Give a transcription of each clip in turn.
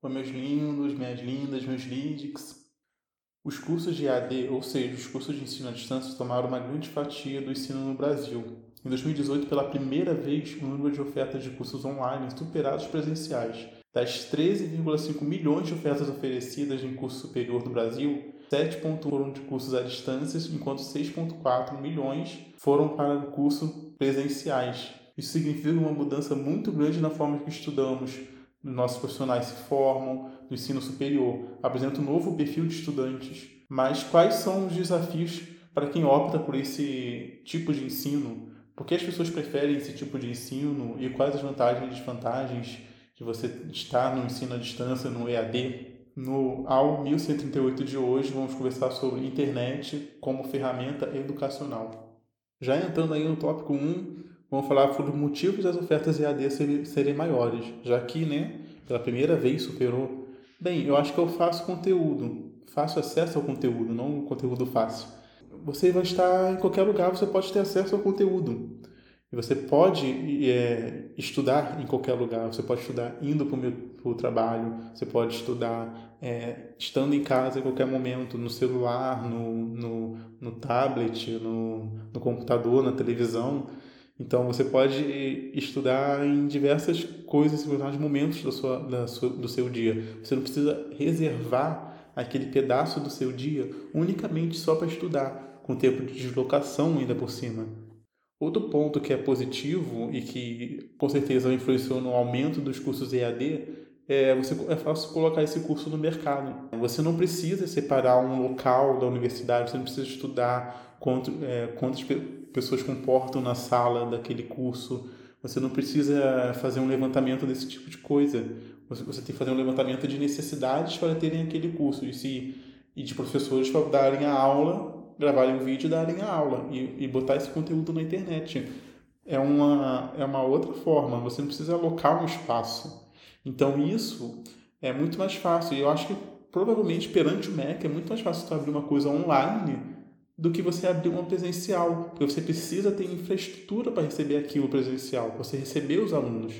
Oi, meus lindos, minhas lindas, meus lídicos. Os cursos de EAD, ou seja, os cursos de ensino à distância, tomaram uma grande fatia do ensino no Brasil. Em 2018, pela primeira vez, o número de ofertas de cursos online superaram os presenciais. Das 13,5 milhões de ofertas oferecidas em curso superior do Brasil, 7,1 foram de cursos à distância, enquanto 6,4 milhões foram para cursos presenciais. Isso significa uma mudança muito grande na forma que estudamos, nossos profissionais se formam no ensino superior, apresenta um novo perfil de estudantes. Mas quais são os desafios para quem opta por esse tipo de ensino? Por que as pessoas preferem esse tipo de ensino e quais as vantagens e desvantagens de você estar no ensino à distância, no EAD? No AU 1138 de hoje, vamos conversar sobre internet como ferramenta educacional. Já entrando aí no tópico 1, vamos falar sobre os motivos das ofertas EAD serem maiores, já que, pela primeira vez superou. Bem, eu acho que eu faço conteúdo, faço acesso ao conteúdo, não um conteúdo fácil. Você vai estar em qualquer lugar, você pode ter acesso ao conteúdo. E você pode estudar em qualquer lugar, você pode estudar indo para o trabalho, você pode estudar estando em casa em qualquer momento, no celular, no tablet, no computador, na televisão. Então você pode estudar em diversas coisas, em diversos momentos do seu dia. Você não precisa reservar aquele pedaço do seu dia unicamente só para estudar, com tempo de deslocação ainda por cima. Outro ponto que é positivo e que com certeza influenciou no aumento dos cursos EAD é fácil colocar esse curso no mercado. Você não precisa separar um local da universidade, você não precisa estudar quantas pessoas comportam na sala daquele curso, você não precisa fazer um levantamento desse tipo de coisa. Você tem que fazer um levantamento de necessidades para terem aquele curso e de professores para darem a aula, gravarem um vídeo e darem a aula e botar esse conteúdo na internet. É uma outra forma, você não precisa alocar um espaço. Então isso é muito mais fácil. E eu acho que provavelmente perante o MEC é muito mais fácil você abrir uma coisa online do que você abrir uma presencial, porque você precisa ter infraestrutura para receber aquilo presencial, para você receber os alunos.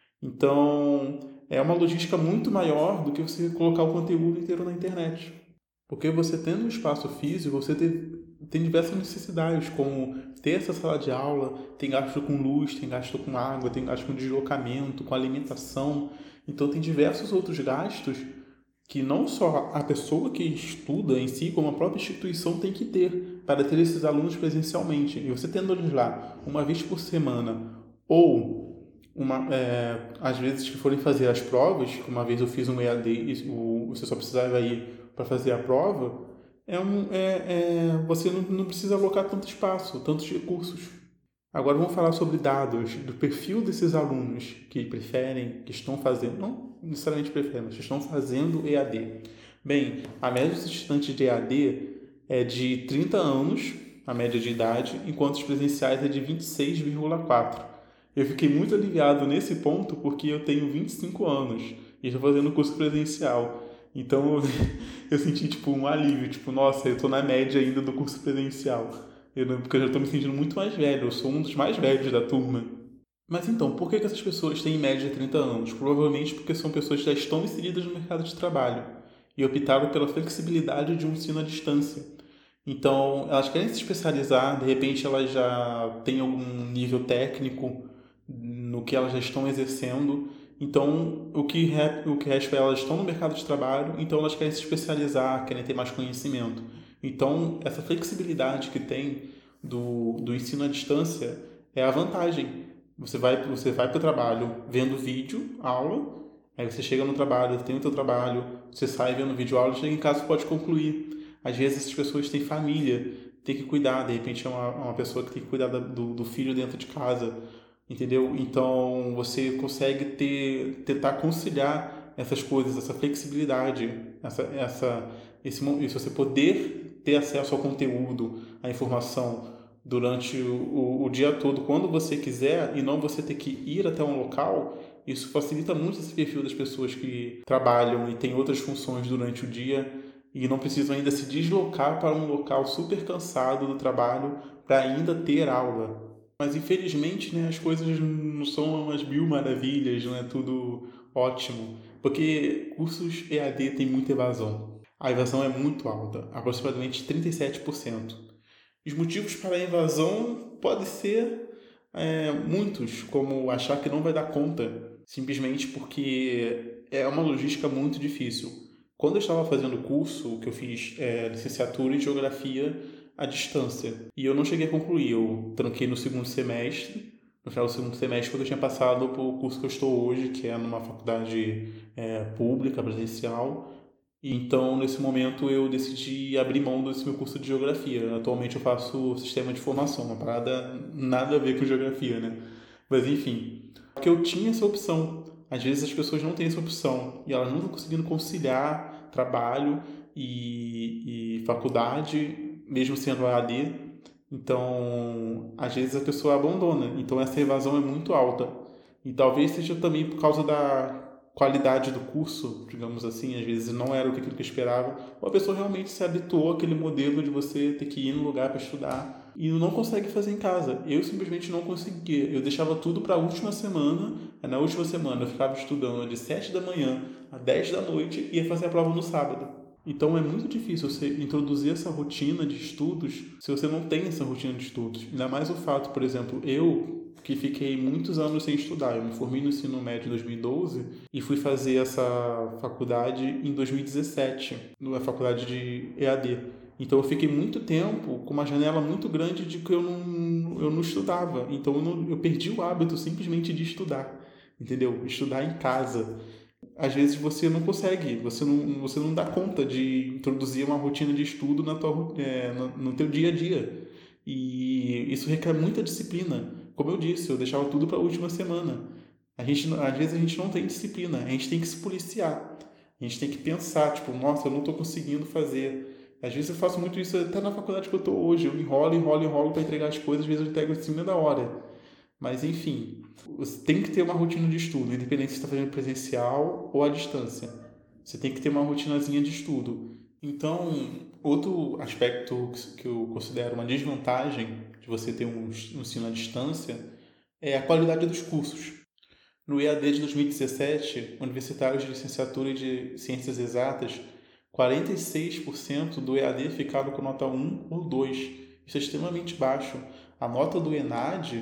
Então é uma logística muito maior do que você colocar o conteúdo inteiro na internet. Porque você tendo um espaço físico, você tem diversas necessidades, como ter essa sala de aula, tem gasto com luz, tem gasto com água, tem gasto com deslocamento, com alimentação. Então tem diversos outros gastos que não só a pessoa que estuda em si, como a própria instituição tem que ter para ter esses alunos presencialmente. E você tendo eles lá uma vez por semana, ou às vezes que forem fazer as provas, uma vez eu fiz um EAD e você só precisava ir para fazer a prova, você não precisa alocar tanto espaço, tantos recursos. Agora vamos falar sobre dados, do perfil desses alunos que preferem, que estão fazendo, não necessariamente preferem, mas que estão fazendo EAD. Bem, a média dos estudantes de EAD é de 30 anos, a média de idade, enquanto os presenciais é de 26,4. Eu fiquei muito aliviado nesse ponto porque eu tenho 25 anos e estou fazendo curso presencial. Então eu senti um alívio, nossa, eu estou na média ainda do curso presencial. Porque eu já estou me sentindo muito mais velho, eu sou um dos mais velhos da turma. Mas então, por que essas pessoas têm em média 30 anos? Provavelmente porque são pessoas que já estão inseridas no mercado de trabalho e optaram pela flexibilidade de um ensino à distância. Então, elas querem se especializar, de repente elas já têm algum nível técnico no que elas já estão exercendo. Então, o que resta é elas estão no mercado de trabalho, então elas querem se especializar, querem ter mais conhecimento. Então, essa flexibilidade que tem do ensino à distância é a vantagem. Você vai para o trabalho vendo vídeo, aula, aí você chega no trabalho, tem o teu trabalho, você sai vendo vídeo, aula, chega em casa e pode concluir. Às vezes essas pessoas têm família, tem que cuidar, de repente é uma pessoa que tem que cuidar do filho dentro de casa, entendeu? Então você consegue tentar conciliar essas coisas, essa flexibilidade, isso você poder ter acesso ao conteúdo, à informação durante o dia todo, quando você quiser, e não você ter que ir até um local. Isso facilita muito esse perfil das pessoas que trabalham e têm outras funções durante o dia e não precisam ainda se deslocar para um local super cansado do trabalho para ainda ter aula. Mas infelizmente, as coisas não são umas mil maravilhas, não é tudo ótimo. Porque cursos EAD tem muita evasão. A evasão é muito alta, aproximadamente 37%. Os motivos para a evasão podem ser muitos, como achar que não vai dar conta, simplesmente porque é uma logística muito difícil. Quando eu estava fazendo o curso, que eu fiz licenciatura em Geografia à distância, e eu não cheguei a concluir, eu tranquei no segundo semestre, no final do segundo semestre, quando eu tinha passado para o curso que eu estou hoje, que é numa faculdade pública, presencial. Então, nesse momento, eu decidi abrir mão desse meu curso de Geografia. Atualmente eu faço Sistema de Informação, uma parada nada a ver com Geografia, né? Mas, enfim, porque eu tinha essa opção. Às vezes as pessoas não têm essa opção e elas não estão conseguindo conciliar trabalho e faculdade, mesmo sendo AD. Então, às vezes a pessoa abandona. Então, essa evasão é muito alta. E talvez seja também por causa da qualidade do curso, digamos assim, às vezes não era aquilo que eu esperava, ou a pessoa realmente se habituou àquele modelo de você ter que ir no lugar para estudar e não consegue fazer em casa. Eu simplesmente não conseguia. Eu deixava tudo para a última semana. Na última semana eu ficava estudando de 7 da manhã a 10 da noite e ia fazer a prova no sábado. Então é muito difícil você introduzir essa rotina de estudos se você não tem essa rotina de estudos. Ainda mais o fato, por exemplo, eu que fiquei muitos anos sem estudar. Eu me formei no ensino médio em 2012 e fui fazer essa faculdade em 2017, na faculdade de EAD. Então eu fiquei muito tempo com uma janela muito grande de que eu não estudava. Então eu perdi o hábito simplesmente de estudar, entendeu? Estudar em casa. Às vezes você não consegue, você não dá conta de introduzir uma rotina de estudo no teu dia a dia. E isso requer muita disciplina. Como eu disse, eu deixava tudo para a última semana. Às vezes a gente não tem disciplina, a gente tem que se policiar. A gente tem que pensar, tipo, nossa, eu não estou conseguindo fazer. Às vezes eu faço muito isso até na faculdade que eu estou hoje. Eu enrolo para entregar as coisas, às vezes eu entrego em cima da hora. Mas, enfim, você tem que ter uma rotina de estudo, independente se está fazendo presencial ou à distância. Você tem que ter uma rotinazinha de estudo. Então, outro aspecto que eu considero uma desvantagem de você ter um ensino à distância é a qualidade dos cursos. No EAD de 2017, universitários de licenciatura e de ciências exatas, 46% do EAD ficaram com nota 1 ou 2. Isso é extremamente baixo. A nota do ENAD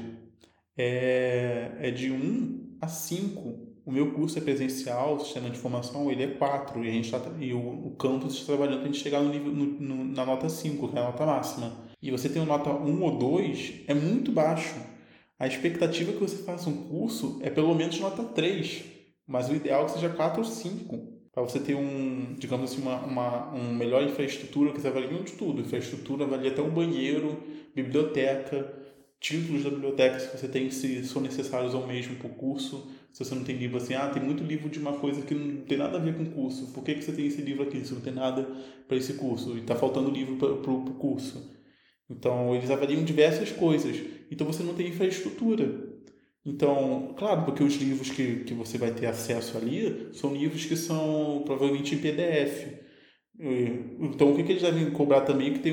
é de 1 a 5. O meu curso é presencial, o sistema de informação, ele é 4. E o campus está trabalhando para a gente chegar no nível, na nota 5, que é a nota máxima. E você tem uma nota 1 ou 2, é muito baixo. A expectativa que você faça um curso é pelo menos nota 3, mas o ideal é que seja 4 ou 5. Para você ter digamos assim, uma melhor infraestrutura, que você avalia de tudo. Infraestrutura avalia até um banheiro, biblioteca, títulos da biblioteca, se você tem, se são necessários ou mesmo para o curso. Se você não tem livro assim, tem muito livro de uma coisa que não tem nada a ver com o curso. Por que você tem esse livro aqui se não tem nada para esse curso? E está faltando livro para o curso. Então, eles avaliam diversas coisas. Então, você não tem infraestrutura. Então, claro, porque os livros que você vai ter acesso ali são livros que são provavelmente em PDF. Então, o que eles devem cobrar também é que tem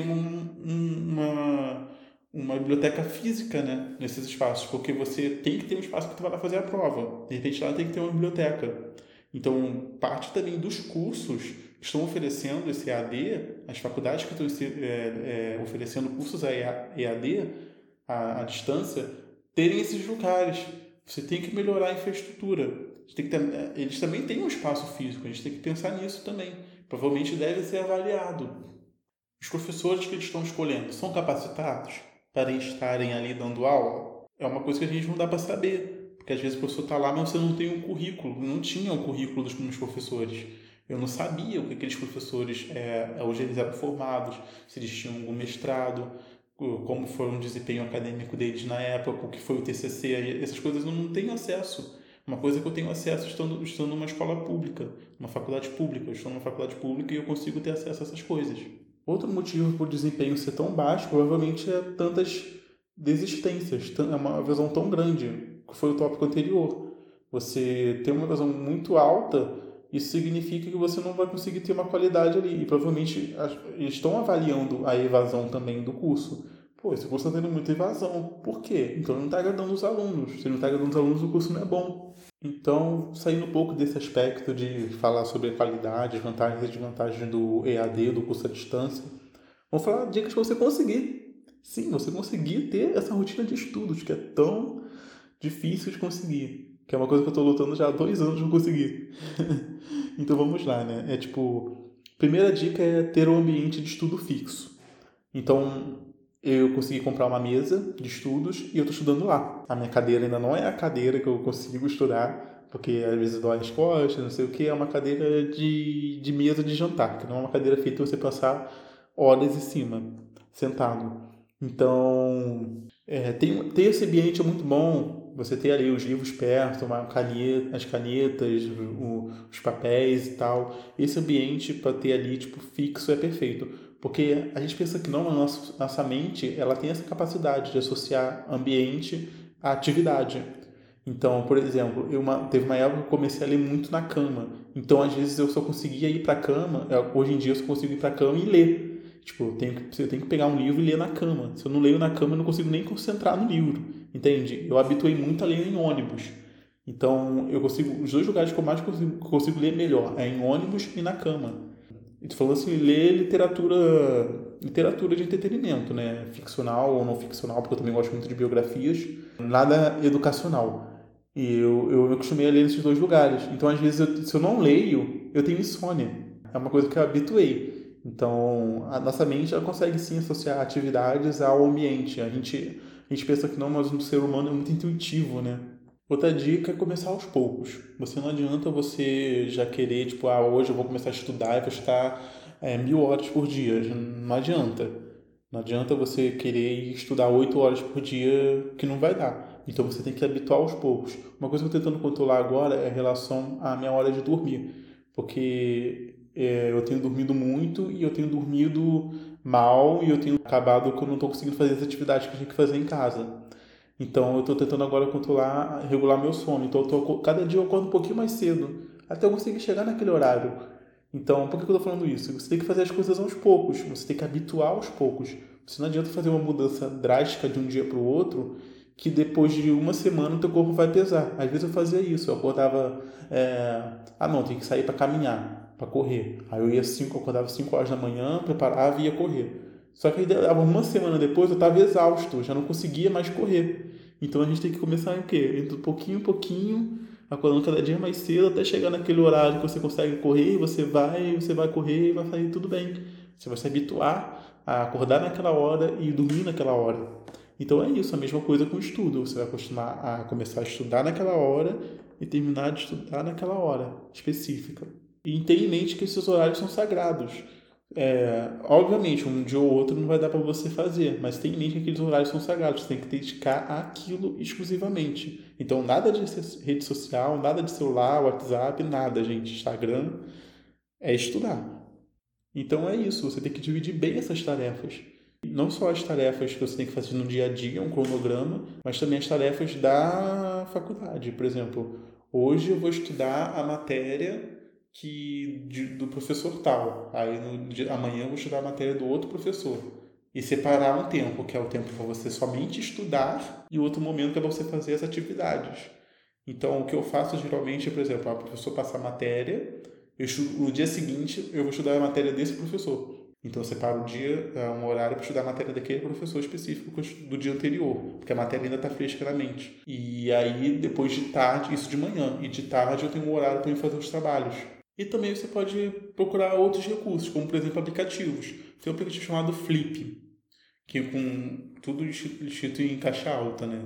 uma biblioteca física, né, nesses espaços, porque você tem que ter um espaço para trabalhar fazer a prova. De repente, lá tem que ter uma biblioteca. Então, parte também dos cursos que estão oferecendo esse EAD, as faculdades que estão oferecendo cursos EAD à distância, terem esses lugares. Você tem que melhorar a infraestrutura. Eles também têm um espaço físico, a gente tem que pensar nisso também. Provavelmente deve ser avaliado. Os professores que eles estão escolhendo são capacitados para estarem ali dando aula? É uma coisa que a gente não dá para saber. Porque às vezes o professor está lá, mas você não tem um currículo. Não tinha o currículo dos meus professores. Eu não sabia o que aqueles professores, hoje eles eram formados, se eles tinham algum mestrado, como foi o desempenho acadêmico deles na época, o que foi o TCC, essas coisas eu não tenho acesso. Uma coisa que eu tenho acesso estando numa escola pública, uma faculdade pública. Eu estou numa faculdade pública e eu consigo ter acesso a essas coisas. Outro motivo para o desempenho ser tão baixo provavelmente é tantas desistências, é uma evasão tão grande, que foi o tópico anterior. Você tem uma evasão muito alta, isso significa que você não vai conseguir ter uma qualidade ali. E provavelmente eles estão avaliando a evasão também do curso. Pô, esse curso está tendo muita evasão. Por quê? Então ele não está agradando os alunos. Se ele não está agradando os alunos, o curso não é bom. Então, saindo um pouco desse aspecto de falar sobre a qualidade, as vantagens e desvantagens do EAD, do curso à distância, vamos falar dicas para você conseguir. Sim, você conseguir ter essa rotina de estudos que é tão difícil de conseguir. Que é uma coisa que eu estou lutando já há 2 anos para conseguir. Então vamos lá, né? Primeira dica é ter um ambiente de estudo fixo. Então, eu consegui comprar uma mesa de estudos e eu estou estudando lá. A minha cadeira ainda não é a cadeira que eu consigo estudar, porque às vezes dói as costas, não sei o que. É uma cadeira de mesa de jantar, que não é uma cadeira feita para você passar horas em cima, sentado. Então, ter esse ambiente é muito bom. Você ter ali os livros perto, as canetas, os papéis e tal. Esse ambiente para ter ali tipo fixo é perfeito. Porque a gente pensa que não, a nossa mente ela tem essa capacidade de associar ambiente à atividade. Então, por exemplo, teve uma época que eu comecei a ler muito na cama. Então, às vezes, eu só conseguia ir para a cama. Hoje em dia, eu só consigo ir para a cama e ler. Tipo, eu tenho que pegar um livro e ler na cama. Se eu não leio na cama, eu não consigo nem concentrar no livro. Entende? Eu habituei muito a ler em ônibus. Então, os dois lugares que eu mais consigo ler melhor é em ônibus e na cama. E tu falou assim, ler literatura de entretenimento, né? Ficcional ou não ficcional, porque eu também gosto muito de biografias. Nada educacional. E eu me acostumei a ler nesses dois lugares. Então, às vezes, se eu não leio, eu tenho insônia. É uma coisa que eu habituei. Então, a nossa mente ela consegue sim associar atividades ao ambiente. A gente pensa que não, mas o ser humano é muito intuitivo, né? Outra dica é começar aos poucos. Você não adianta você já querer, tipo, hoje eu vou começar a estudar e vou estudar 1.000 horas por dia. Não adianta. Não adianta você querer estudar 8 horas por dia, que não vai dar. Então você tem que habituar aos poucos. Uma coisa que eu estou tentando controlar agora é em relação à minha hora de dormir. Porque eu tenho dormido muito e eu tenho dormido mal e eu tenho acabado que eu não estou conseguindo fazer as atividades que eu tinha que fazer em casa. Então eu estou tentando agora controlar, regular meu sono. Então cada dia eu acordo um pouquinho mais cedo, até eu conseguir chegar naquele horário. Então, por que eu estou falando isso? Você tem que fazer as coisas aos poucos, você tem que habituar aos poucos. Você não adianta fazer uma mudança drástica de um dia para o outro, que depois de uma semana o teu corpo vai pesar. Às vezes eu fazia isso, eu acordava, não, tem que sair para caminhar, para correr. Aí eu acordava 5 horas da manhã, preparava e ia correr. Só que aí, uma semana depois eu estava exausto, eu já não conseguia mais correr. Então a gente tem que começar o quê? Indo pouquinho em pouquinho, acordando cada dia mais cedo, até chegar naquele horário que você consegue correr, você vai correr e vai sair tudo bem. Você vai se habituar a acordar naquela hora e dormir naquela hora. Então é isso, a mesma coisa com o estudo. Você vai acostumar a começar a estudar naquela hora e terminar de estudar naquela hora específica. E tenha em mente que esses horários são sagrados. Obviamente, um dia ou outro não vai dar para você fazer, mas tem em mente que aqueles horários são sagrados, você tem que dedicar àquilo exclusivamente. Então, nada de rede social, nada de celular, WhatsApp, nada, gente. Instagram é estudar. Então é isso, você tem que dividir bem essas tarefas. Não só as tarefas que você tem que fazer no dia a dia, um cronograma, mas também as tarefas da faculdade. Por exemplo, hoje eu vou estudar a matéria do professor tal. Aí amanhã eu vou estudar a matéria do outro professor. E separar um tempo, que é o tempo para você somente estudar, e outro momento que é para você fazer as atividades. Então, o que eu faço geralmente é, por exemplo, o professor passa a matéria, no dia seguinte eu vou estudar a matéria desse professor. Então, eu separo um horário para estudar a matéria daquele professor específico do dia anterior, porque a matéria ainda está fresca na mente. E aí, depois de tarde, isso de manhã, e de tarde eu tenho um horário para ir fazer os trabalhos. E também você pode procurar outros recursos, como, por exemplo, aplicativos. Tem um aplicativo chamado Flip, que com tudo escrito em caixa alta, né?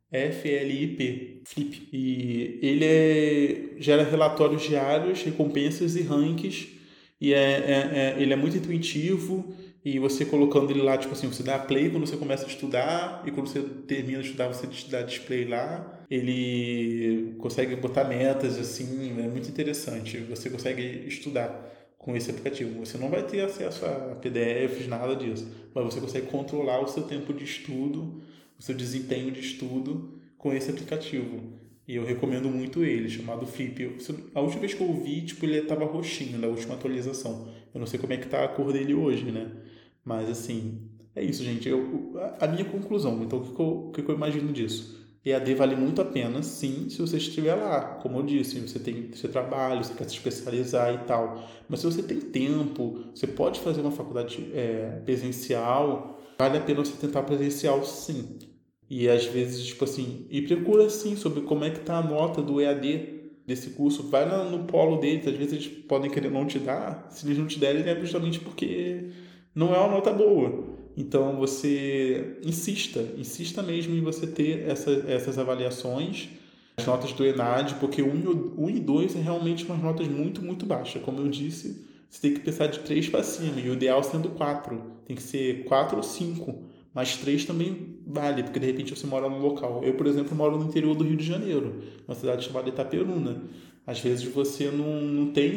FLIP, Flip. E ele gera relatórios diários, recompensas e rankings. E ele é muito intuitivo. E você colocando ele lá, tipo assim, você dá play quando você começa a estudar. E quando você termina de estudar, você dá display lá. Ele consegue botar metas, assim, é muito interessante. Você consegue estudar com esse aplicativo. Você não vai ter acesso a PDFs, nada disso. Mas você consegue controlar o seu tempo de estudo, o seu desempenho de estudo com esse aplicativo. E eu recomendo muito ele, chamado Flip. A última vez que eu vi, tipo, ele estava roxinho na última atualização. Eu não sei como é que tá a cor dele hoje, né? Mas, assim, é isso, gente. A minha conclusão. Então, o que eu imagino disso? EAD vale muito a pena, sim, se você estiver lá. Como eu disse, você tem seu trabalho, você quer se especializar e tal. Mas se você tem tempo, você pode fazer uma faculdade presencial, vale a pena você tentar presencial, sim. E às vezes, tipo assim, e procura sim sobre como é que tá a nota do EAD desse curso. Vai no polo deles, às vezes eles podem querer não te dar. Se eles não te derem, é justamente porque não é uma nota boa. Então você insista mesmo em você ter essas avaliações, as notas do ENAD, porque 1 e 2 é realmente umas notas muito, muito baixas. Como eu disse, você tem que pensar de 3 para cima, e o ideal sendo 4. Tem que ser 4 ou 5, mas 3 também vale, porque de repente você mora no local. Eu, por exemplo, moro no interior do Rio de Janeiro, uma cidade chamada Itaperuna. Às vezes você não tem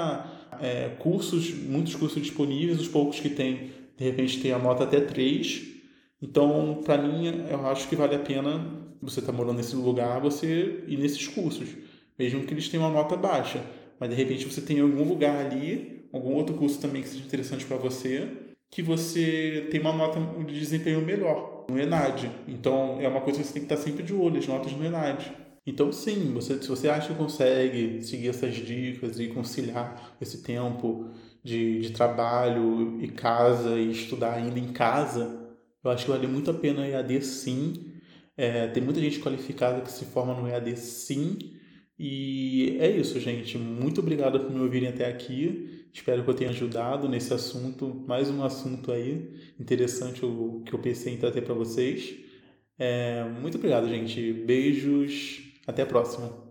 muitos cursos disponíveis, os poucos que tem, de repente tem a nota até 3. Então, para mim, eu acho que vale a pena você estar morando nesse lugar, você ir nesses cursos, mesmo que eles tenham uma nota baixa. Mas de repente você tem algum lugar ali, algum outro curso também que seja interessante para você, que você tem uma nota de desempenho melhor no ENAD. Então, é uma coisa que você tem que estar sempre de olho, as notas no ENAD. Então, sim, se você acha que consegue seguir essas dicas e conciliar esse tempo de trabalho e casa e estudar ainda em casa, eu acho que vale muito a pena o EAD, sim. Tem muita gente qualificada que se forma no EAD, sim. E é isso, gente. Muito obrigado por me ouvirem até aqui. Espero que eu tenha ajudado nesse assunto. Mais um assunto aí interessante que eu pensei em trazer para vocês. Muito obrigado, gente. Beijos. Até a próxima.